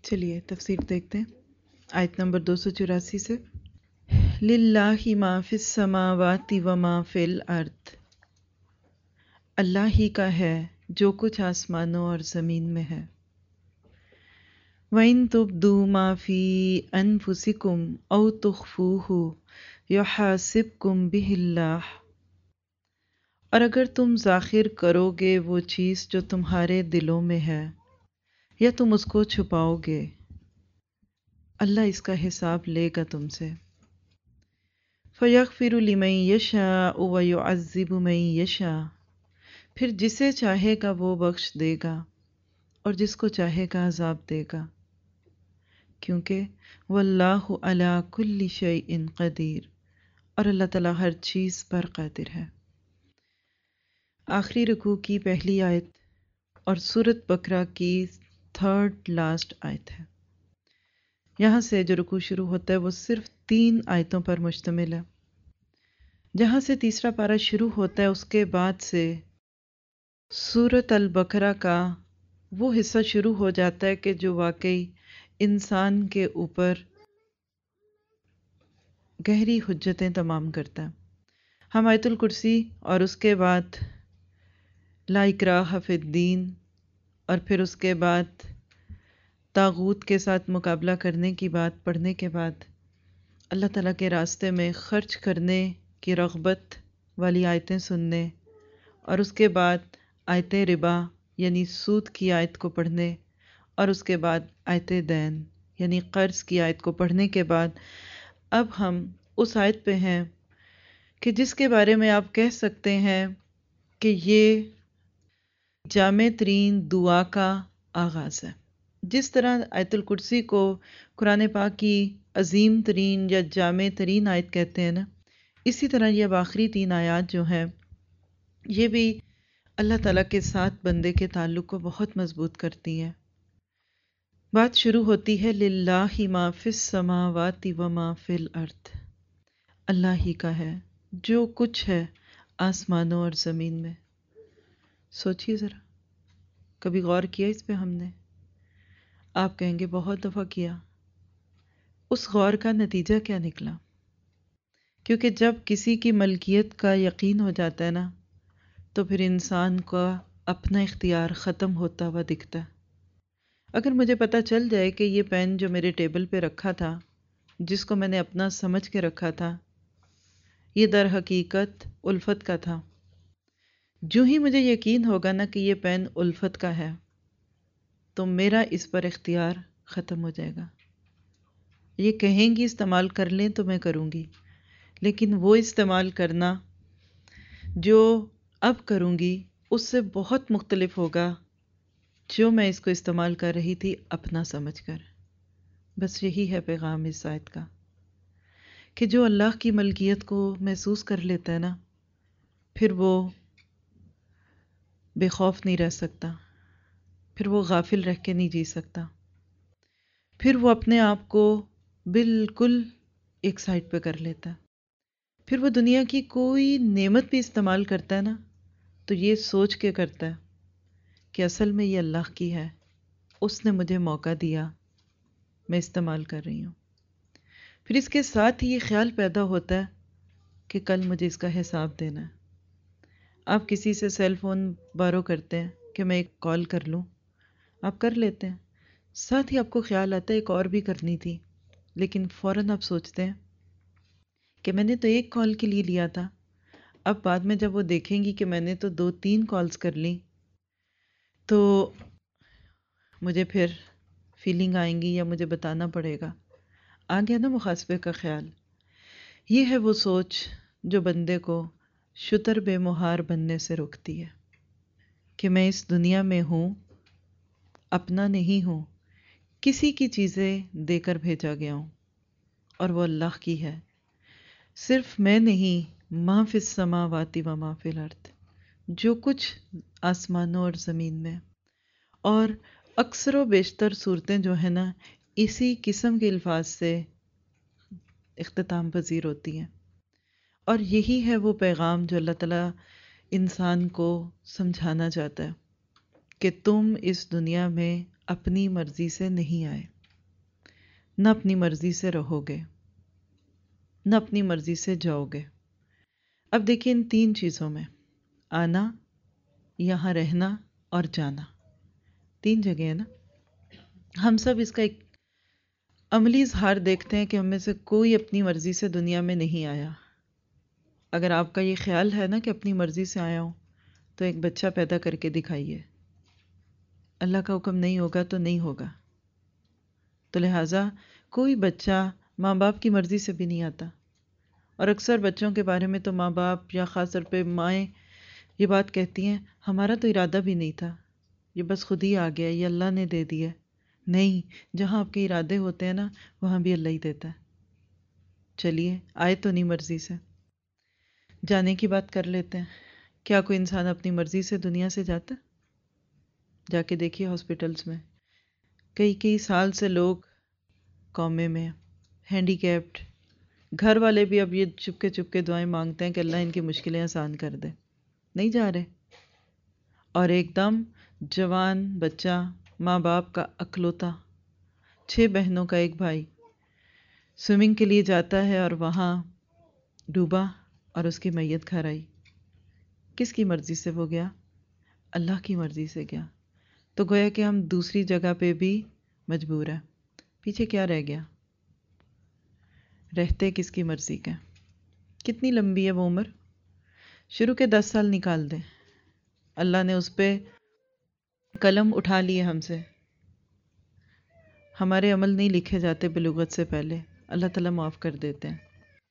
چلیے تفسیر دیکھتے ہیں آیت نمبر 284 سے۔ للہ ما فی السماوات و ما فی الارض، اللہ ہی کا ہے جو کچھ آسمانوں اور زمین میں ہے۔ وَإِن تُبْدُوا مَا فِي أَنفُسِكُمْ أَوْ تُخْفُوهُ يُحَاسِبْكُم بِهِ اللَّهُ، اور اگر تم ظاہر کرو گے وہ چیز جو تمہارے دلوں میں ہے یا تم اس کو چھپاؤ گے، اللہ اس کا حساب لے گا تم سے۔ فَيَغْفِرُ لِمَن يَشَاءُ وَيُعَذِّبُ مَن يَشَاءُ، پھر جسے چاہے گا وہ بخش دے گا اور جس کو چاہے گا عذاب دے گا، کیونکہ واللہ علی کل شیء قدیر، اور اللہ تعالیٰ ہر چیز پر قادر ہے۔ آخری رکوع کی پہلی آیت اور سورۃ بقرہ کی تھرڈ لاسٹ آیت ہے۔ یہاں سے جو رکوع شروع ہوتا ہے وہ صرف 3 آیتوں پر مشتمل ہے۔ جہاں سے تیسرا پارہ شروع ہوتا ہے اس کے بعد سے سورۃ البقرہ کا وہ حصہ شروع ہو جاتا ہے کہ جو واقعی انسان کے اوپر گہری حجتیں تمام کرتا ہے۔ ہم آیت الکرسی اور اس کے بعد لا اکراہ فی الدین اور پھر اس کے بعد طاغوت کے ساتھ مقابلہ کرنے کی بات پڑھنے کے بعد اللہ تعالیٰ کے راستے میں خرچ کرنے کی رغبت والی آیتیں سننے اور اس کے بعد آیت ربا یعنی سود کی آیت کو پڑھنے اور اس کے بعد آیت دین یعنی قرض کی آیت کو پڑھنے کے بعد اب ہم اس آیت پہ ہیں کہ جس کے بارے میں آپ کہہ سکتے ہیں کہ یہ جامع ترین دعا کا آغاز ہے۔ جس طرح آیت الکرسی کو قرآن پاک کی عظیم ترین یا جامع ترین آیت کہتے ہیں نا، اسی طرح یہ اب آخری 3 آیات جو ہیں یہ بھی اللہ تعالیٰ کے ساتھ بندے کے تعلق کو بہت مضبوط کرتی ہیں۔ بات شروع ہوتی ہے للہ ما فی السماوات و ما فی الارض، اللہ ہی کا ہے جو کچھ ہے آسمانوں اور زمین میں۔ سوچیے ذرا، کبھی غور کیا اس پہ ہم نے؟ آپ کہیں گے بہت دفعہ کیا۔ اس غور کا نتیجہ کیا نکلا؟ کیونکہ جب کسی کی ملکیت کا یقین ہو جاتا ہے نا تو پھر انسان کا اپنا اختیار ختم ہوتا ہوا دکھتا ہے۔ اگر مجھے پتہ چل جائے کہ یہ پین جو میرے ٹیبل پہ رکھا تھا، جس کو میں نے اپنا سمجھ کے رکھا تھا، یہ در حقیقت الفت کا تھا، جو ہی مجھے یقین ہوگا نا کہ یہ پین الفت کا ہے تو میرا اس پر اختیار ختم ہو جائے گا۔ یہ کہیں گی استعمال کر لیں تو میں کروں گی، لیکن وہ استعمال کرنا جو اب کروں گی اس سے بہت مختلف ہوگا جو میں اس کو استعمال کر رہی تھی اپنا سمجھ کر۔ بس یہی ہے پیغام اس آیت کا کہ جو اللہ کی ملکیت کو محسوس کر لیتا ہے نا، پھر وہ بے خوف نہیں رہ سکتا، پھر وہ غافل رہ کے نہیں جی سکتا، پھر وہ اپنے آپ کو بالکل ایک سائڈ پہ کر لیتا ہے۔ پھر وہ دنیا کی کوئی نعمت بھی استعمال کرتا ہے نا تو یہ سوچ کے کرتا ہے کہ اصل میں یہ اللہ کی ہے، اس نے مجھے موقع دیا، میں استعمال کر رہی ہوں۔ پھر اس کے ساتھ ہی یہ خیال پیدا ہوتا ہے کہ کل مجھے اس کا حساب دینا ہے۔ آپ کسی سے سیل فون بارو کرتے ہیں کہ میں ایک کال کر لوں، آپ کر لیتے ہیں، ساتھ ہی آپ کو خیال آتا ہے ایک اور بھی کرنی تھی، لیکن فوراً آپ سوچتے ہیں کہ میں نے تو ایک کال کے لیے لیا تھا، اب بعد میں جب وہ دیکھیں گی کہ میں نے تو 2-3 کالز کر لیں تو مجھے پھر فیلنگ آئیں گی یا مجھے بتانا پڑے گا۔ آ گیا نا محاسبے کا خیال۔ یہ ہے وہ سوچ جو بندے کو شتر بے مہار بننے سے روکتی ہے کہ میں اس دنیا میں ہوں، اپنا نہیں ہوں، کسی کی چیزیں دے کر بھیجا گیا ہوں اور وہ اللہ کی ہے۔ صرف میں نہیں، ما فی السماوات و ما فی الارض، جو کچھ آسمانوں اور زمین میں۔ اور اکثر و بیشتر صورتیں جو ہیں نا اسی قسم کے الفاظ سے اختتام پذیر ہوتی ہیں، اور یہی ہے وہ پیغام جو اللہ تعالیٰ انسان کو سمجھانا چاہتا ہے کہ تم اس دنیا میں اپنی مرضی سے نہیں آئے۔ نہ اپنی مرضی سے رہو گے، نہ اپنی مرضی سے جاؤ گے۔ اب دیکھیں ان تین چیزوں میں، آنا، یہاں رہنا اور جانا، تین جگہ ہے نا۔ ہم سب اس کا ایک عملی اظہار دیکھتے ہیں کہ ہم میں سے کوئی اپنی مرضی سے دنیا میں نہیں آیا۔ اگر آپ کا یہ خیال ہے نا کہ اپنی مرضی سے آیا ہوں، تو ایک بچہ پیدا کر کے دکھائیے، اللہ کا حکم نہیں ہوگا تو نہیں ہوگا۔ تو لہٰذا کوئی بچہ ماں باپ کی مرضی سے بھی نہیں آتا، اور اکثر بچوں کے بارے میں تو ماں باپ یا خاص طور پہ مائیں یہ بات کہتی ہیں، ہمارا تو ارادہ بھی نہیں تھا، یہ بس خود ہی آ گیا، یہ اللہ نے دے دیا۔ نہیں، جہاں آپ کے ارادے ہوتے ہیں نا، وہاں بھی اللہ ہی دیتا ہے۔ چلیے، آئے تو نہیں مرضی سے، جانے کی بات کر لیتے ہیں۔ کیا کوئی انسان اپنی مرضی سے دنیا سے جاتا ہے؟ جا کے دیکھیے ہاسپٹلس میں کئی سال سے لوگ کومے میں، ہینڈی کیپڈ، گھر والے بھی اب یہ چپ کے دعائیں مانگتے ہیں کہ اللہ ان کی مشکلیں آسان کر دے، نہیں جا رہے۔ اور ایک دم جوان بچہ، ماں باپ کا اکلوتا، 6 بہنوں کا ایک بھائی، سوئمنگ کے لیے جاتا ہے اور وہاں ڈوبا اور اس کی میت گھر آئی۔ کس کی مرضی سے وہ گیا؟ اللہ کی مرضی سے گیا۔ تو گویا کہ ہم دوسری جگہ پہ بھی مجبور ہیں۔ پیچھے کیا رہ گیا؟ رہتے کس کی مرضی کے؟ کتنی لمبی ہے وہ عمر؟ شروع کے 10 سال نکال دیں، اللہ نے اس پہ قلم اٹھا لیے ہم سے، ہمارے عمل نہیں لکھے جاتے بلوغت سے پہلے، اللہ تعالیٰ معاف کر دیتے ہیں۔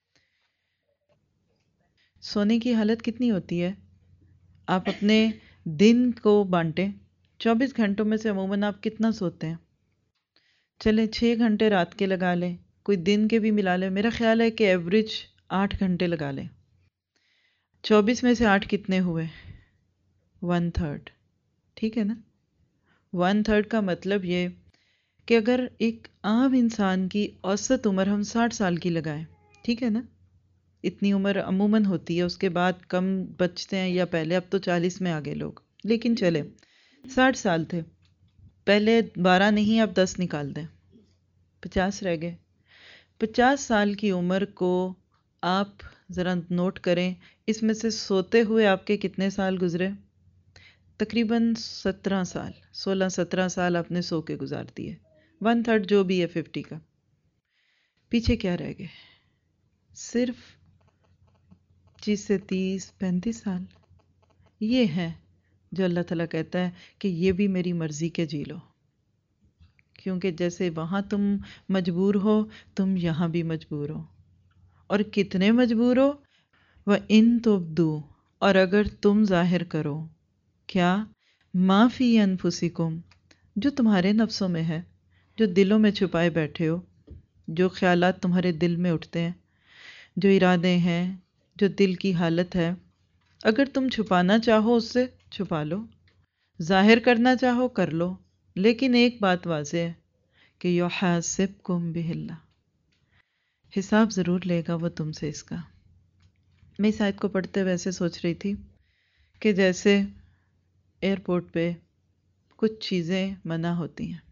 سونے کی حالت کتنی ہوتی ہے؟ آپ اپنے دن کو بانٹیں، 24 گھنٹوں میں سے عموماً آپ کتنا سوتے ہیں؟ چلیں 6 گھنٹے رات کے لگا لیں، کوئی دن کے بھی ملا لیں، میرا خیال ہے کہ ایوریج 8 گھنٹے لگا لیں۔ 24 میں سے 8 کتنے ہوئے؟ 1/3، ٹھیک ہے نا؟ 1/3 کا مطلب یہ کہ اگر ایک عام انسان کی اوسط عمر ہم 60 سال کی لگائیں، ٹھیک ہے نا؟ اتنی عمر عموماً ہوتی ہے، اس کے بعد کم بچتے ہیں، یا پہلے اب تو 40 میں آگے لوگ، لیکن چلے 60 سال تھے، پہلے 12 نہیں اب 10 نکال دیں، 50 رہ گئے۔ 50 سال کی عمر کو آپ ذرا نوٹ کریں، اس میں سے سوتے ہوئے آپ کے کتنے سال گزرے؟ تقریباً 17 سال، 16-17 سال آپ نے سو کے گزار دیے، 1/3 جو بھی ہے 50 کا۔ پیچھے کیا رہ گئے؟ صرف 25 سے 30-35 سال۔ یہ ہیں جو اللہ تعالیٰ کہتا ہے کہ یہ بھی میری مرضی کے جی لو، کیونکہ جیسے وہاں تم مجبور ہو، تم یہاں بھی مجبور ہو، اور کتنے مجبور ہو؟ وَإِن تُبْدُوا، اور اگر تم ظاہر کرو، کیا؟ مَا فِي أَنفُسِكُمْ، جو تمہارے نفسوں میں ہے، جو دلوں میں چھپائے بیٹھے ہو، جو خیالات تمہارے دل میں اٹھتے ہیں، جو ارادے ہیں، جو دل کی حالت ہے، اگر تم چھپانا چاہو اس سے چھپا لو، ظاہر کرنا چاہو کر لو، لیکن ایک بات واضح ہے کہ یحاسبکم بہ اللہ، حساب ضرور لے گا وہ تم سے اس کا۔ میں اس آیت کو پڑھتے ویسے سوچ رہی تھی کہ جیسے ایئرپورٹ پہ کچھ چیزیں منع ہوتی ہیں،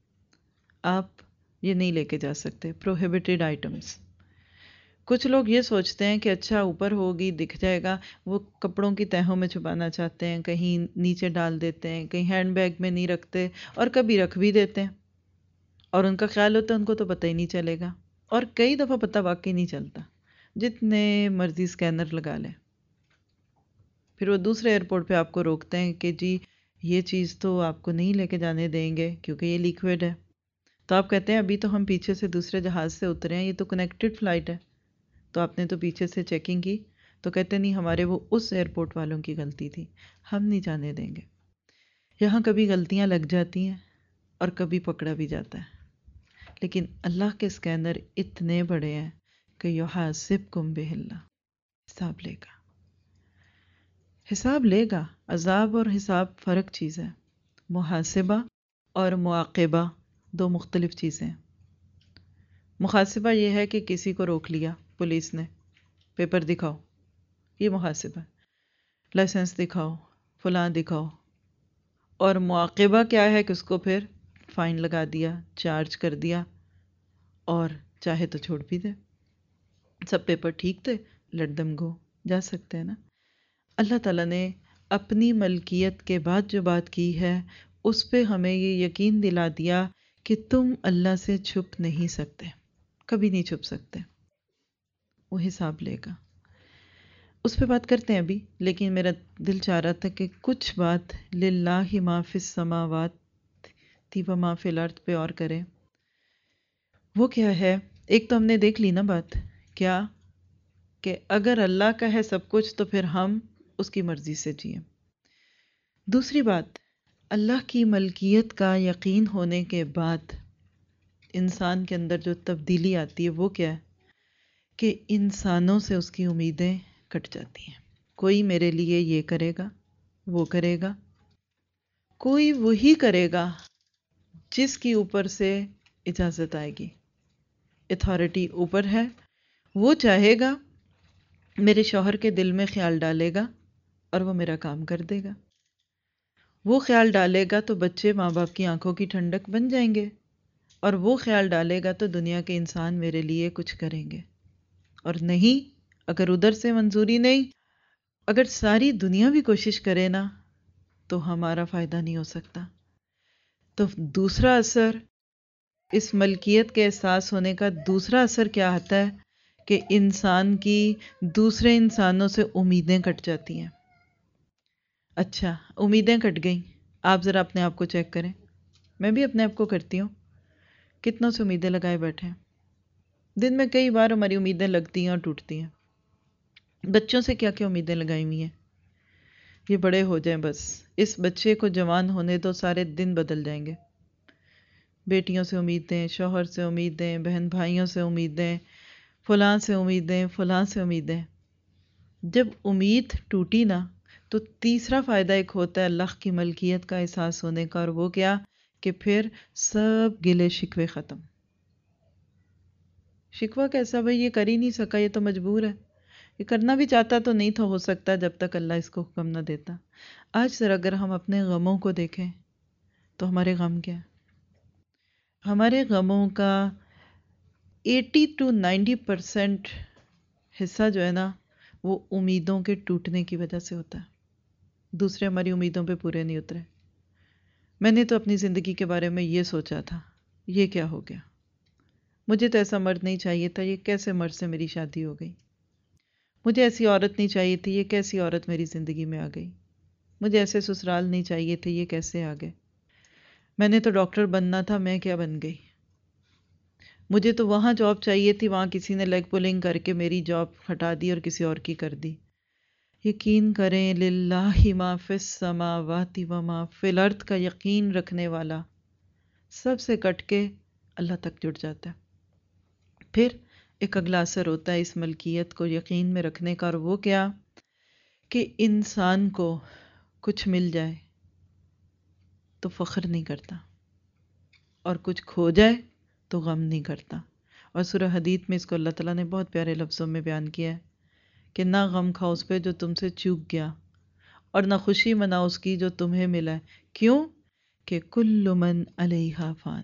آپ یہ نہیں لے کے جا سکتے، پروہیبٹڈ آئٹمس۔ کچھ لوگ یہ سوچتے ہیں کہ اچھا اوپر ہوگی دکھ جائے گا، وہ کپڑوں کی تہوں میں چھپانا چاہتے ہیں، کہیں نیچے ڈال دیتے ہیں، کہیں ہینڈ بیگ میں نہیں رکھتے، اور کبھی رکھ بھی دیتے ہیں، اور ان کا خیال ہوتا ہے ان کو تو پتہ ہی نہیں چلے گا، اور کئی دفعہ پتہ واقعی نہیں چلتا، جتنے مرضی سکینر لگا لیں۔ پھر وہ دوسرے ایئرپورٹ پہ آپ کو روکتے ہیں کہ جی یہ چیز تو آپ کو نہیں لے کے جانے دیں گے کیونکہ یہ لیکوڈ ہے، تو آپ کہتے ہیں ابھی تو ہم پیچھے سے دوسرے جہاز سے اترے ہیں، یہ تو کنیکٹڈ فلائٹ ہے، تو آپ نے تو پیچھے سے چیکنگ کی، تو کہتے نہیں ہمارے وہ اس ایئرپورٹ والوں کی غلطی تھی، ہم نہیں جانے دیں گے۔ یہاں کبھی غلطیاں لگ جاتی ہیں اور کبھی پکڑا بھی جاتا ہے، لیکن اللہ کے اسکینر اتنے بڑے ہیں کہ یحاسبکم بہ اللہ، حساب لے گا، حساب لے گا۔ عذاب اور حساب فرق چیز ہے، محاسبہ اور معاقبہ دو مختلف چیزیں ہیں۔ محاسبہ یہ ہے کہ کسی کو روک لیا پولیس نے، پیپر دکھاؤ، یہ محاسبہ، لائسنس دکھاؤ، فلاں دکھاؤ، اور معاقبہ کیا ہے کہ اس کو پھر فائن لگا دیا، چارج کر دیا، اور چاہے تو چھوڑ بھی دے. سب پیپر ٹھیک تھے، لیٹ دم گو، جا سکتے ہیں نا. اللہ تعالیٰ نے اپنی ملکیت کے بعد جو بات کی ہے اس پہ ہمیں یہ یقین دلا دیا کہ تم اللہ سے چھپ نہیں سکتے، کبھی نہیں چھپ سکتے، وہ حساب لے گا. اس پہ بات کرتے ہیں ابھی، لیکن میرا دل چاہ رہا تھا کہ کچھ بات للہ ما فی السماوات تھی و ما فی الارض پہ اور کریں. وہ کیا ہے؟ ایک تو ہم نے دیکھ لی نا بات، کیا کہ اگر اللہ کا ہے سب کچھ تو پھر ہم اس کی مرضی سے جئیں. دوسری بات، اللہ کی ملکیت کا یقین ہونے کے بعد انسان کے اندر جو تبدیلی آتی ہے وہ کیا ہے کہ انسانوں سے اس کی امیدیں کٹ جاتی ہیں. کوئی میرے لیے یہ کرے گا، وہ کرے گا، کوئی وہی کرے گا جس کی اوپر سے اجازت آئے گی. اتھارٹی اوپر ہے، وہ چاہے گا، میرے شوہر کے دل میں خیال ڈالے گا اور وہ میرا کام کر دے گا. وہ خیال ڈالے گا تو بچے ماں باپ کی آنکھوں کی ٹھنڈک بن جائیں گے، اور وہ خیال ڈالے گا تو دنیا کے انسان میرے لیے کچھ کریں گے. اور نہیں، اگر ادھر سے منظوری نہیں، اگر ساری دنیا بھی کوشش کرے نا تو ہمارا فائدہ نہیں ہو سکتا. تو دوسرا اثر، اس ملکیت کے احساس ہونے کا دوسرا اثر کیا آتا ہے کہ انسان کی دوسرے انسانوں سے امیدیں کٹ جاتی ہیں. اچھا، امیدیں کٹ گئیں، آپ ذرا اپنے آپ کو چیک کریں. میں بھی اپنے آپ کو کرتی ہوں، کتنوں سے امیدیں لگائے بیٹھے ہیں. دن میں کئی بار ہماری امیدیں لگتی ہیں اور ٹوٹتی ہیں. بچوں سے کیا کیا امیدیں لگائی ہوئی ہیں، یہ بڑے ہو جائیں، بس اس بچے کو جوان ہونے تو سارے دن بدل جائیں گے. بیٹیوں سے امیدیں، شوہر سے امیدیں، بہن بھائیوں سے امیدیں، فلاں سے امیدیں، فلاں سے امیدیں. جب امید ٹوٹی نا تو تیسرا فائدہ ایک ہوتا ہے اللہ کی ملکیت کا احساس ہونے کا، اور وہ کیا کہ پھر سب گلے شکوے ختم. شکوہ کیسا؟ بھائی یہ کر ہی نہیں سکا، یہ تو مجبور ہے. یہ کرنا بھی چاہتا تو نہیں تھا ہو سکتا جب تک اللہ اس کو حکم نہ دیتا. آج سر اگر ہم اپنے غموں کو دیکھیں تو ہمارے غم کیا ہے؟ ہمارے غموں کا 80 to 90% حصہ جو ہے نا وہ امیدوں کے ٹوٹنے کی وجہ سے ہوتا ہے. دوسرے ہماری امیدوں پہ پورے نہیں اترے. میں نے تو اپنی زندگی کے بارے میں یہ سوچا تھا، یہ کیا ہو گیا؟ مجھے تو ایسا مرد نہیں چاہیے تھا، یہ کیسے مرد سے میری شادی ہو گئی؟ مجھے ایسی عورت نہیں چاہیے تھی، یہ کیسی عورت میری زندگی میں آ گئی؟ مجھے ایسے سسرال نہیں چاہیے تھے، یہ کیسے آ گئے؟ میں نے تو ڈاکٹر بننا تھا، میں کیا بن گئی؟ مجھے تو وہاں جاب چاہیے تھی، وہاں کسی نے لیگ پولنگ کر کے میری جاب ہٹا دی اور کسی اور کی کر دی. یقین کریں للہ ما فی السماوات و ما فی الارض کا یقین رکھنے والا سب سے کٹ کے اللہ تک جڑ جاتا ہے. پھر ایک اگلا اثر ہوتا ہے اس ملکیت کو یقین میں رکھنے کا، اور وہ کیا کہ انسان کو کچھ مل جائے تو فخر نہیں کرتا، اور کچھ کھو جائے تو غم نہیں کرتا. اور سورہ حدید میں اس کو اللہ تعالیٰ نے بہت پیارے لفظوں میں بیان کیا ہے کہ نہ غم کھاؤ اس پہ جو تم سے چوک گیا، اور نہ خوشی مناؤ اس کی جو تمہیں ملا ہے. کیوں کہ کل من علیہا فان،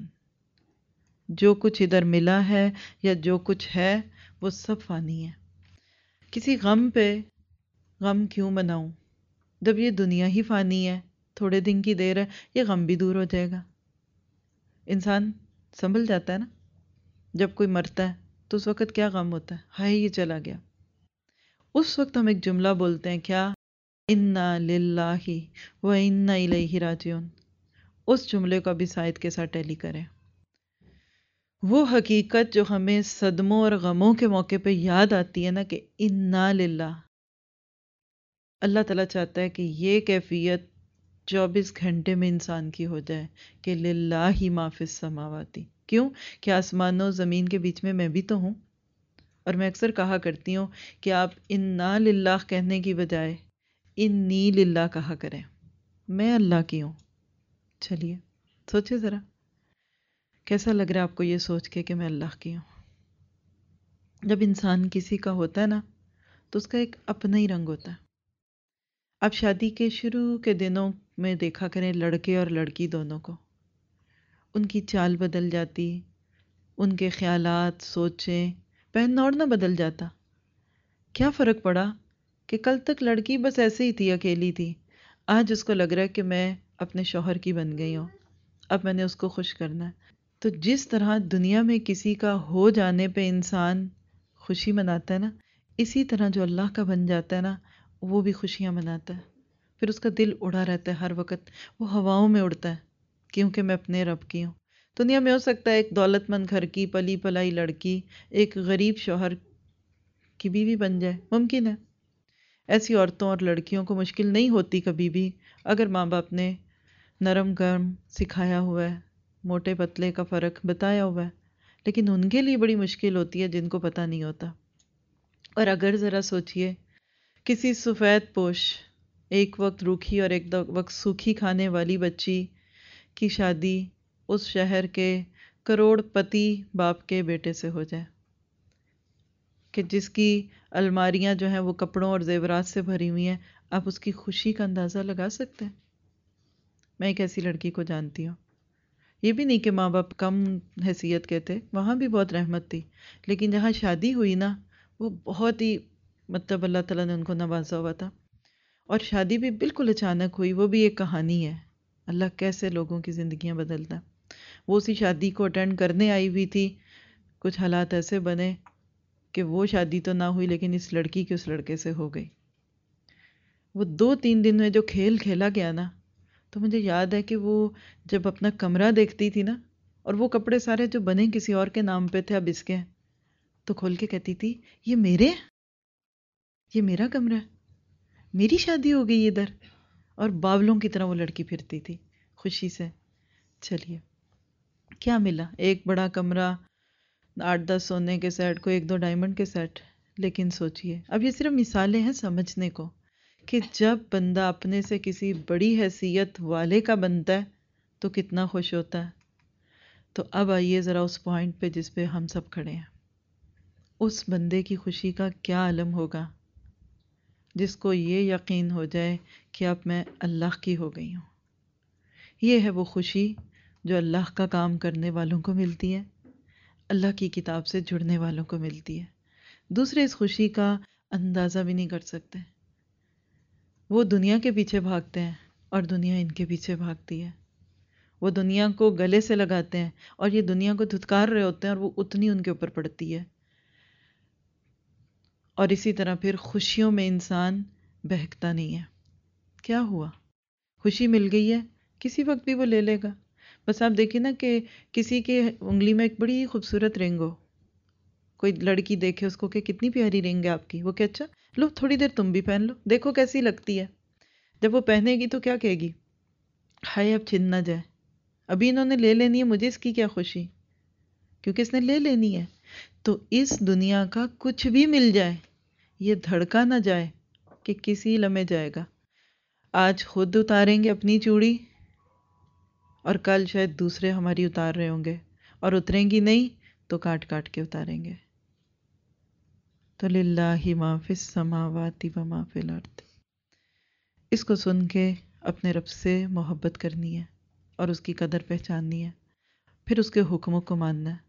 جو کچھ ادھر ملا ہے یا جو کچھ ہے وہ سب فانی ہے. کسی غم پہ غم کیوں مناؤں جب یہ دنیا ہی فانی ہے، تھوڑے دن کی دیر ہے، یہ غم بھی دور ہو جائے گا. انسان سنبھل جاتا ہے نا. جب کوئی مرتا ہے تو اس وقت کیا غم ہوتا ہے؟ ہائے یہ چلا گیا. اس وقت ہم ایک جملہ بولتے ہیں، کیا؟ انا للہ و انا الیہ راجعون. اس جملے کو بھی سائد کے ساتھ ٹیلی کریں. وہ حقیقت جو ہمیں صدموں اور غموں کے موقع پہ یاد آتی ہے نا کہ انا للہ، اللہ تعالیٰ چاہتا ہے کہ یہ کیفیت 24 گھنٹے میں انسان کی ہو جائے کہ للہ ما فی السماوات. کیوں کہ آسمانوں زمین کے بیچ میں میں بھی تو ہوں. اور میں اکثر کہا کرتی ہوں کہ آپ انا للہ کہنے کی بجائے انی للہ کہا کریں، میں اللہ کی ہوں. چلیے سوچے ذرا، کیسا لگ رہا ہے آپ کو یہ سوچ کے کہ میں اللہ کی ہوں؟ جب انسان کسی کا ہوتا ہے نا تو اس کا ایک اپنا ہی رنگ ہوتا ہے. آپ شادی کے شروع کے دنوں میں دیکھا کریں لڑکے اور لڑکی دونوں کو، ان کی چال بدل جاتی، ان کے خیالات، سوچیں، پہننا اوڑھنا بدل جاتا۔ کیا فرق پڑا کہ کل تک لڑکی بس ایسے ہی تھی، اکیلی تھی، آج اس کو لگ رہا ہے کہ میں اپنے شوہر کی بن گئی ہوں، اب میں نے اس کو خوش کرنا ہے۔ تو جس طرح دنیا میں کسی کا ہو جانے پہ انسان خوشی مناتا ہے نا، اسی طرح جو اللہ کا بن جاتا ہے نا، وہ بھی خوشیاں مناتا ہے۔ پھر اس کا دل اڑا رہتا ہے ہر وقت، وہ ہواؤں میں اڑتا ہے، کیونکہ میں اپنے رب کی ہوں۔ دنیا میں ہو سکتا ہے ایک دولت مند گھر کی پلی پلائی لڑکی ایک غریب شوہر کی بیوی بن جائے، ممکن ہے۔ ایسی عورتوں اور لڑکیوں کو مشکل نہیں ہوتی کبھی بھی، اگر ماں باپ نے نرم گرم سکھایا ہوا ہے، موٹے پتلے کا فرق بتایا ہوا ہے، لیکن ان کے لیے بڑی مشکل ہوتی ہے جن کو پتہ نہیں ہوتا۔ اور اگر ذرا سوچئے، کسی سفید پوش ایک وقت روکھی اور ایک وقت سوکھی کھانے والی بچی کی شادی اس شہر کے کروڑ پتی باپ کے بیٹے سے ہو جائے، کہ جس کی الماریاں جو ہیں وہ کپڑوں اور زیورات سے بھری ہوئی ہیں، آپ اس کی خوشی کا اندازہ لگا سکتے ہیں؟ میں ایک ایسی لڑکی کو جانتی ہوں، یہ بھی نہیں کہ ماں باپ کم حیثیت کے تھے، وہاں بھی بہت رحمت تھی، لیکن جہاں شادی ہوئی نا، وہ بہت ہی مطلب اللہ تعالیٰ نے ان کو نوازا ہوا تھا، اور شادی بھی بالکل اچانک ہوئی۔ وہ بھی ایک کہانی ہے، اللہ کیسے لوگوں کی زندگیاں بدلتا ہے۔ وہ اسی شادی کو اٹینڈ کرنے آئی ہوئی تھی، کچھ حالات ایسے بنے کہ وہ شادی تو نہ ہوئی، لیکن اس لڑکی کی اس لڑکے سے ہو گئی۔ وہ 2-3 دن میں جو کھیل کھیلا گیا نا، تو مجھے یاد ہے کہ وہ جب اپنا کمرہ دیکھتی تھی نا، اور وہ کپڑے سارے جو بنے کسی اور کے نام پہ تھے اب اس کے ہیں، تو کھول کے کہتی تھی یہ میرے ہیں، یہ میرا کمرہ ہے، میری شادی ہو گئی ادھر، اور باولوں کی طرح وہ لڑکی پھرتی تھی خوشی سے۔ چلیے، کیا ملا؟ ایک بڑا کمرہ، 8-10 سونے کے سیٹ، کو 1-2 ڈائمنڈ کے سیٹ۔ لیکن سوچئے، اب یہ صرف مثالیں ہیں سمجھنے کو، کہ جب بندہ اپنے سے کسی بڑی حیثیت والے کا بنتا ہے تو کتنا خوش ہوتا ہے۔ تو اب آئیے ذرا اس پوائنٹ پہ جس پہ ہم سب کھڑے ہیں، اس بندے کی خوشی کا کیا عالم ہوگا جس کو یہ یقین ہو جائے کہ اب میں اللہ کی ہو گئی ہوں۔ یہ ہے وہ خوشی جو اللہ کا کام کرنے والوں کو ملتی ہے، اللہ کی کتاب سے جڑنے والوں کو ملتی ہے۔ دوسرے اس خوشی کا اندازہ بھی نہیں کر سکتے۔ وہ دنیا کے پیچھے بھاگتے ہیں اور دنیا ان کے پیچھے بھاگتی ہے۔ وہ دنیا کو گلے سے لگاتے ہیں اور یہ دنیا کو دھتکار رہے ہوتے ہیں، اور وہ اتنی ان کے اوپر پڑتی ہے۔ اور اسی طرح پھر خوشیوں میں انسان بہکتا نہیں ہے۔ کیا ہوا؟ خوشی مل گئی ہے، کسی وقت بھی وہ لے لے گا۔ بس آپ دیکھیں نا کہ کسی کے انگلی میں ایک بڑی خوبصورت رنگ ہو، کوئی لڑکی دیکھے اس کو کہ کتنی پیاری رنگ ہے آپ کی، وہ کہ اچھا لو تھوڑی دیر تم بھی پہن لو، دیکھو کیسی لگتی ہے۔ جب وہ پہنے گی تو کیا کہے گی؟ ہائے اب چھن نہ جائے، ابھی انہوں نے لے لینی ہے، مجھے اس کی کیا خوشی، کیونکہ اس نے لے لینی ہے۔ تو اس دنیا کا کچھ بھی مل جائے، یہ دھڑکا نہ جائے کہ کسی لمحے جائے گا۔ آج خود اتاریں گے اپنی چوڑی، اور کل شاید دوسرے ہماری اتار رہے ہوں گے، اور اتریں گی نہیں تو کاٹ کاٹ کے اتاریں گے۔ تو للہ ما فی السماوات و ما فی الارض، اس کو سن کے اپنے رب سے محبت کرنی ہے اور اس کی قدر پہچاننی ہے، پھر اس کے حکموں کو ماننا ہے،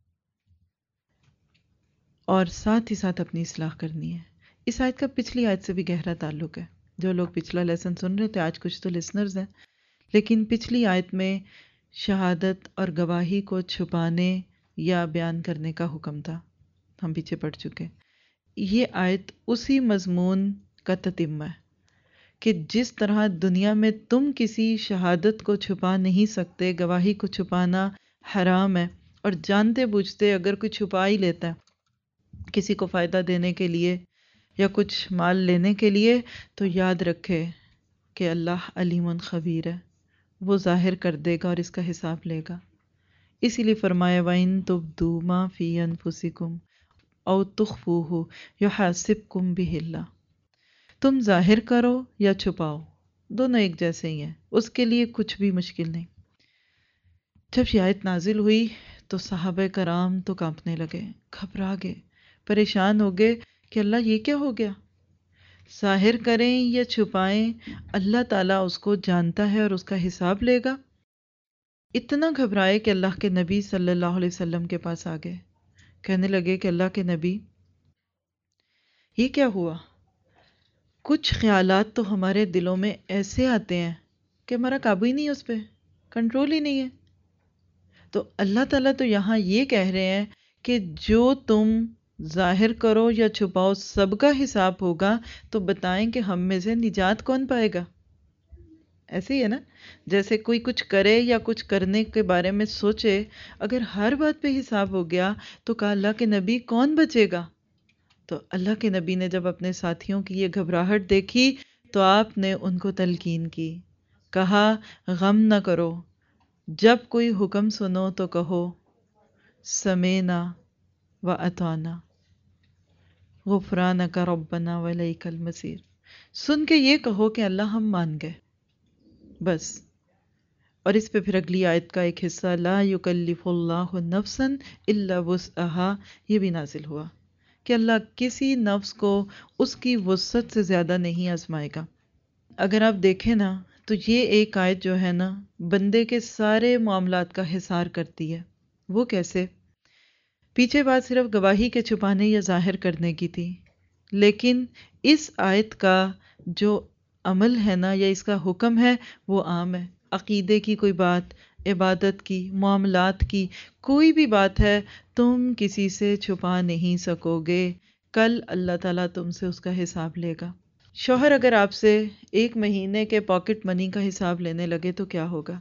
اور ساتھ ہی ساتھ اپنی اصلاح کرنی ہے۔ اس آیت کا پچھلی آیت سے بھی گہرا تعلق ہے۔ جو لوگ پچھلا لیسن سن رہے تھے، آج کچھ تو لسنرز ہیں، لیکن پچھلی آیت میں شہادت اور گواہی کو چھپانے یا بیان کرنے کا حکم تھا، ہم پیچھے پڑ چکے۔ یہ آیت اسی مضمون کا تتمہ ہے کہ جس طرح دنیا میں تم کسی شہادت کو چھپا نہیں سکتے، گواہی کو چھپانا حرام ہے، اور جانتے بوجھتے اگر کوئی چھپا ہی لیتا ہے کسی کو فائدہ دینے کے لیے یا کچھ مال لینے کے لیے، تو یاد رکھے کہ اللہ علیم خبیر ہے، وہ ظاہر کر دے گا اور اس کا حساب لے گا۔ اسی لیے فرمایا وَإِن تُبْدُوا مَا فِي أَنفُسِكُمْ أَوْ تُخْفُوهُ يُحَاسِبْكُم بِهِ اللَّهُ، تم ظاہر کرو یا چھپاؤ، دونوں ایک جیسے ہی ہیں، اس کے لیے کچھ بھی مشکل نہیں۔ جب یہ آیت نازل ہوئی تو صحابہ کرام تو کانپنے لگے، گھبرا گئے، پریشان ہو گئے کہ اللہ یہ کیا ہو گیا؟ ظاہر کریں یا چھپائیں، اللہ تعالیٰ اس کو جانتا ہے اور اس کا حساب لے گا۔ اتنا گھبرائے کہ اللہ کے نبی صلی اللہ علیہ وسلم کے پاس آ گئے، کہنے لگے کہ اللہ کے نبی، یہ کیا ہوا؟ کچھ خیالات تو ہمارے دلوں میں ایسے آتے ہیں کہ ہمارا قابو ہی نہیں ہے، اس پہ کنٹرول ہی نہیں ہے۔ تو اللہ تعالیٰ تو یہاں یہ کہہ رہے ہیں کہ جو تم ظاہر کرو یا چھپاؤ سب کا حساب ہوگا، تو بتائیں کہ ہم میں سے نجات کون پائے گا؟ ایسے ہی ہے نا، جیسے کوئی کچھ کرے یا کچھ کرنے کے بارے میں سوچے، اگر ہر بات پہ حساب ہو گیا تو کہا اللہ کے نبی کون بچے گا؟ تو اللہ کے نبی نے جب اپنے ساتھیوں کی یہ گھبراہٹ دیکھی تو آپ نے ان کو تلقین کی، کہا غم نہ کرو، جب کوئی حکم سنو تو کہو سمینا و اطعنا غفرانک ربنا ولیک المصیر، سن کے یہ کہو کہ اللہ ہم مان گئے بس۔ اور اس پہ پھر اگلی آیت کا ایک حصہ لا یکلف اللہ نفسا الا وسعها یہ بھی نازل ہوا کہ اللہ کسی نفس کو اس کی وسعت سے زیادہ نہیں آزمائے گا۔ اگر آپ دیکھیں نا تو یہ ایک آیت جو ہے نا بندے کے سارے معاملات کا حصار کرتی ہے۔ وہ کیسے؟ پیچھے بات صرف گواہی کے چھپانے یا ظاہر کرنے کی تھی، لیکن اس آیت کا جو عمل ہے نا یا اس کا حکم ہے وہ عام ہے۔ عقیدے کی کوئی بات، عبادت کی، معاملات کی کوئی بھی بات ہے، تم کسی سے چھپا نہیں سکو گے، کل اللہ تعالیٰ تم سے اس کا حساب لے گا۔ شوہر اگر آپ سے ایک مہینے کے پاکٹ منی کا حساب لینے لگے تو کیا ہوگا؟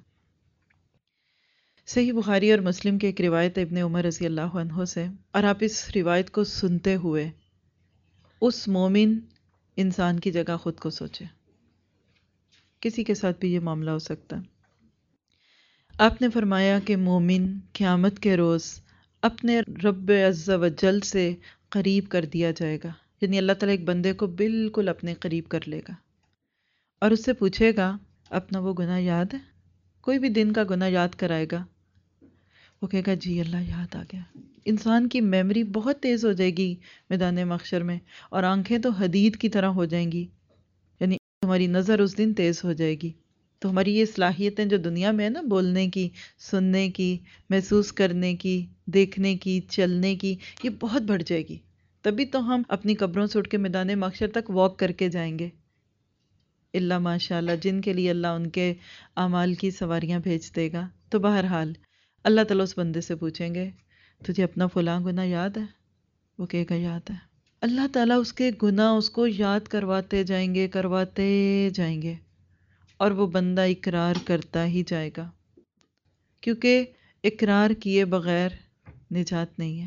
صحیح بخاری اور مسلم کی ایک روایت ہے ابن عمر رضی اللہ عنہ سے، اور آپ اس روایت کو سنتے ہوئے اس مومن انسان کی جگہ خود کو سوچے، کسی کے ساتھ بھی یہ معاملہ ہو سکتا ہے۔ آپ نے فرمایا کہ مومن قیامت کے روز اپنے رب عز و جل سے قریب کر دیا جائے گا، یعنی اللہ تعالیٰ ایک بندے کو بالکل اپنے قریب کر لے گا اور اس سے پوچھے گا اپنا وہ گناہ یاد ہے؟ کوئی بھی دن کا گناہ یاد کرائے گا، وہ کہے گا جی اللہ یاد آ گیا۔ انسان کی میموری بہت تیز ہو جائے گی میدان محشر میں، اور آنکھیں تو حدید کی طرح ہو جائیں گی، یعنی ہماری نظر اس دن تیز ہو جائے گی۔ تو ہماری یہ صلاحیتیں جو دنیا میں ہے نا، بولنے کی، سننے کی، محسوس کرنے کی، دیکھنے کی، چلنے کی، یہ بہت بڑھ جائے گی۔ تبھی تو ہم اپنی قبروں سے اٹھ کے میدان محشر تک واک کر کے جائیں گے، اللہ ماشاء اللہ جن کے لیے اللہ ان کے اعمال کی سواریاں بھیج دے گا۔ تو بہرحال اللہ تعالیٰ اس بندے سے پوچھیں گے تجھے اپنا فلاں گناہ یاد ہے؟ وہ کہے گا یاد ہے۔ اللہ تعالیٰ اس کے گناہ اس کو یاد کرواتے جائیں گے اور وہ بندہ اقرار کرتا ہی جائے گا، کیونکہ اقرار کیے بغیر نجات نہیں ہے،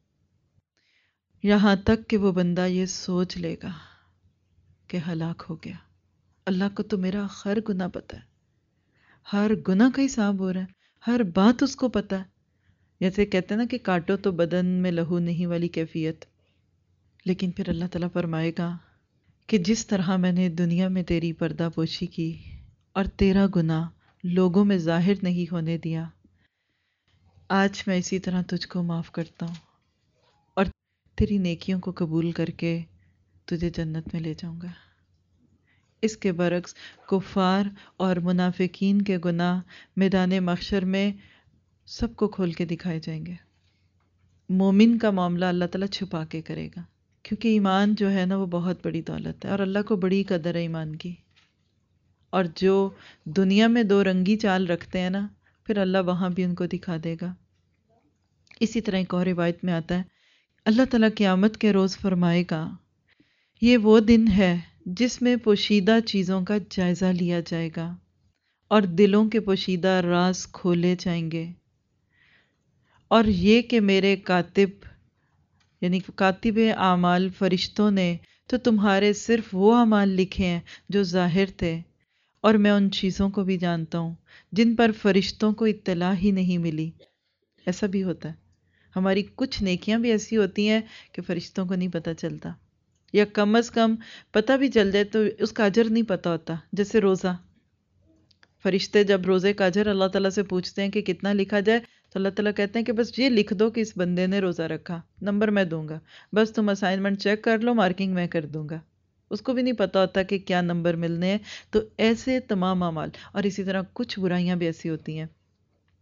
یہاں تک کہ وہ بندہ یہ سوچ لے گا کہ ہلاک ہو گیا، اللہ کو تو میرا ہر گناہ پتہ ہے، ہر گناہ کا حساب ہو رہا ہے، ہر بات اس کو پتہ ہے۔ جیسے کہتے ہیں نا کہ کاٹو تو بدن میں لہو نہیں والی کیفیت۔ لیکن پھر اللہ تعالیٰ فرمائے گا کہ جس طرح میں نے دنیا میں تیری پردہ پوشی کی اور تیرا گناہ لوگوں میں ظاہر نہیں ہونے دیا، آج میں اسی طرح تجھ کو معاف کرتا ہوں اور تیری نیکیوں کو قبول کر کے تجھے جنت میں لے جاؤں گا۔ اس کے برعکس کفار اور منافقین کے گناہ میدان محشر میں سب کو کھول کے دکھائے جائیں گے۔ مومن کا معاملہ اللہ تعالیٰ چھپا کے کرے گا، کیونکہ ایمان جو ہے نا وہ بہت بڑی دولت ہے اور اللہ کو بڑی قدر ہے ایمان کی۔ اور جو دنیا میں دو رنگی چال رکھتے ہیں نا، پھر اللہ وہاں بھی ان کو دکھا دے گا۔ اسی طرح ایک اور روایت میں آتا ہے اللہ تعالیٰ قیامت کے روز فرمائے گا یہ وہ دن ہے جس میں پوشیدہ چیزوں کا جائزہ لیا جائے گا اور دلوں کے پوشیدہ راز کھولے جائیں گے، اور یہ کہ میرے کاتب یعنی کاتب اعمال فرشتوں نے تو تمہارے صرف وہ اعمال لکھے ہیں جو ظاہر تھے، اور میں ان چیزوں کو بھی جانتا ہوں جن پر فرشتوں کو اطلاع ہی نہیں ملی۔ ایسا بھی ہوتا ہے، ہماری کچھ نیکیاں بھی ایسی ہوتی ہیں کہ فرشتوں کو نہیں پتہ چلتا، یا کم از کم پتہ بھی چل جائے تو اس کا اجر نہیں پتہ ہوتا۔ جیسے روزہ، فرشتے جب روزے کا اجر اللہ تعالیٰ سے پوچھتے ہیں کہ کتنا لکھا جائے تو اللہ تعالیٰ کہتے ہیں کہ بس یہ لکھ دو کہ اس بندے نے روزہ رکھا، نمبر میں دوں گا، بس تم اسائنمنٹ چیک کر لو، مارکنگ میں کر دوں گا۔ اس کو بھی نہیں پتہ ہوتا کہ کیا نمبر ملنے ہیں۔ تو ایسے تمام اعمال، اور اسی طرح کچھ برائیاں بھی ایسی ہوتی ہیں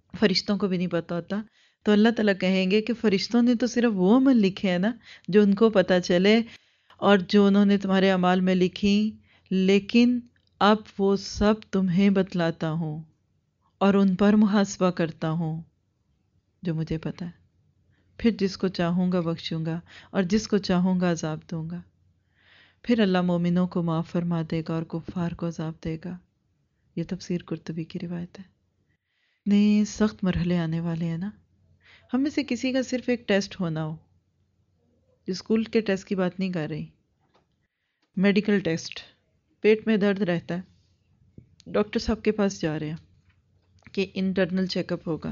فرشتوں کو بھی نہیں پتہ ہوتا. تو اللہ تعالیٰ کہیں گے کہ فرشتوں نے تو صرف وہ عمل لکھے ہیں نا جو ان کو پتہ چلے اور جو انہوں نے تمہارے اعمال میں لکھی، لیکن اب وہ سب تمہیں بتلاتا ہوں اور ان پر محاسبہ کرتا ہوں جو مجھے پتہ ہے. پھر جس کو چاہوں گا بخشوں گا اور جس کو چاہوں گا عذاب دوں گا. پھر اللہ مومنوں کو معاف فرما دے گا اور کفار کو عذاب دے گا. یہ تفسیر قرطبی کی روایت ہے. نئے سخت مرحلے آنے والے ہیں نا. ہم میں سے کسی کا صرف ایک ٹیسٹ ہونا ہو، اسکول کے ٹیسٹ کی بات نہیں کر رہی، میڈیکل ٹیسٹ، پیٹ میں درد رہتا ہے، ڈاکٹر صاحب کے پاس جا رہے ہیں کہ انٹرنل چیک اپ ہوگا،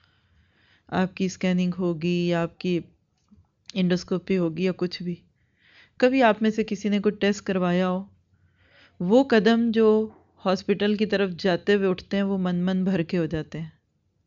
آپ کی اسکیننگ ہوگی یا آپ کی انڈوسکوپی ہوگی یا کچھ بھی. کبھی آپ میں سے کسی نے کوئی ٹیسٹ کروایا ہو، وہ قدم جو ہاسپٹل کی طرف جاتے ہوئے اٹھتے ہیں وہ من بھر کے ہو جاتے ہیں.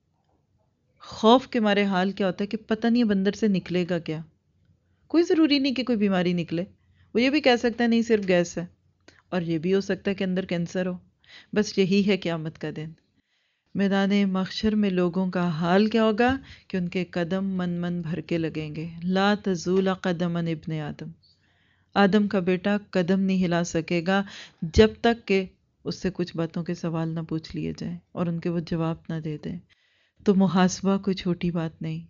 خوف کے مارے حال کیا ہوتا ہے کہ پتہ نہیں اب اندر سے نکلے گا کیا. کوئی ضروری نہیں کہ کوئی بیماری نکلے، وہ یہ بھی کہہ سکتا ہے نہیں صرف گیس ہے، اور یہ بھی ہو سکتا ہے کہ اندر کینسر ہو. بس یہی ہے قیامت کا دن. میدان محشر میں لوگوں کا حال کیا ہوگا کہ ان کے قدم من بھر کے لگیں گے. لا تزول قدم ابن آدم، آدم کا بیٹا قدم نہیں ہلا سکے گا جب تک کہ اس سے کچھ باتوں کے سوال نہ پوچھ لیے جائیں اور ان کے وہ جواب نہ دے دیں. تو محاسبہ کوئی چھوٹی بات نہیں.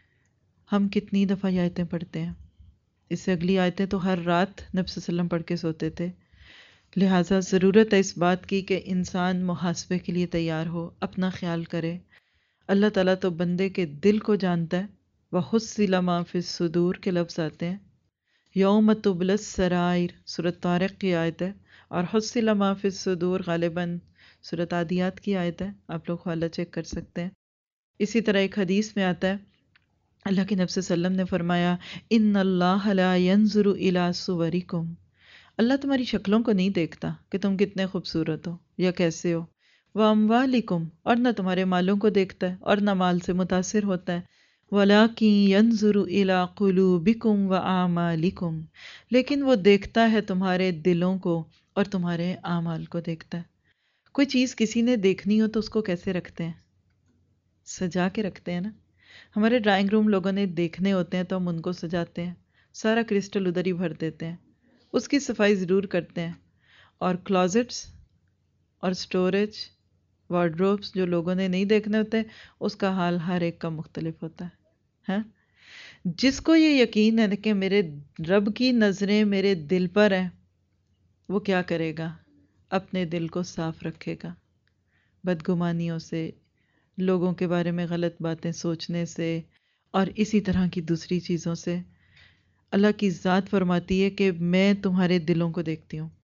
ہم کتنی دفعہ یہ آیتیں پڑھتے ہیں، اس سے اگلی آیتیں تو ہر رات نبی صلی اللہ علیہ وسلم پڑھ کے سوتے تھے. لہٰذا ضرورت ہے اس بات کی کہ انسان محاسبے کے لیے تیار ہو، اپنا خیال کرے. اللہ تعالیٰ تو بندے کے دل کو جانتا ہے. وَحُصِّلَ مَا فِي الصُّدُورِ کے لفظ آتے ہیں. یوم تبلی السرائر سورۃ طارق کی آیت ہے، اور حُصِّلَ مَا فِي الصُّدُورِ غالباً سورۃ عادیات کی آیت ہے. آپ لوگ حوالہ چیک کر سکتے ہیں. اسی طرح ایک حدیث میں آتا ہے، اللہ کے نبی صلی اللہ علیہ وسلم نے فرمایا ان اللہ لا ينظر الى صورکم، اللہ تمہاری شکلوں کو نہیں دیکھتا کہ تم کتنے خوبصورت ہو یا کیسے ہو. واموالکم، اور نہ تمہارے مالوں کو دیکھتا ہے اور نہ مال سے متاثر ہوتا ہے. ولیکن ينظر الى قلوبکم واعمالکم، لیکن وہ دیکھتا ہے تمہارے دلوں کو اور تمہارے اعمال کو دیکھتا ہے. کوئی چیز کسی نے دیکھنی ہو تو اس کو کیسے رکھتے ہیں؟ سجا کے رکھتے ہیں نا. ہمارے ڈرائنگ روم لوگوں نے دیکھنے ہوتے ہیں تو ہم ان کو سجاتے ہیں، سارا کرسٹل ادھر ہی بھر دیتے ہیں، اس کی صفائی ضرور کرتے ہیں. اور کلازٹس اور سٹوریج وارڈروبس جو لوگوں نے نہیں دیکھنے ہوتے، اس کا حال ہر ایک کا مختلف ہوتا ہے. جس کو یہ یقین ہے کہ میرے رب کی نظریں میرے دل پر ہیں، وہ کیا کرے گا؟ اپنے دل کو صاف رکھے گا بدگمانیوں سے، لوگوں کے بارے میں غلط باتیں سوچنے سے اور اسی طرح کی دوسری چیزوں سے. اللہ کی ذات فرماتی ہے کہ میں تمہارے دلوں کو دیکھتی ہوں.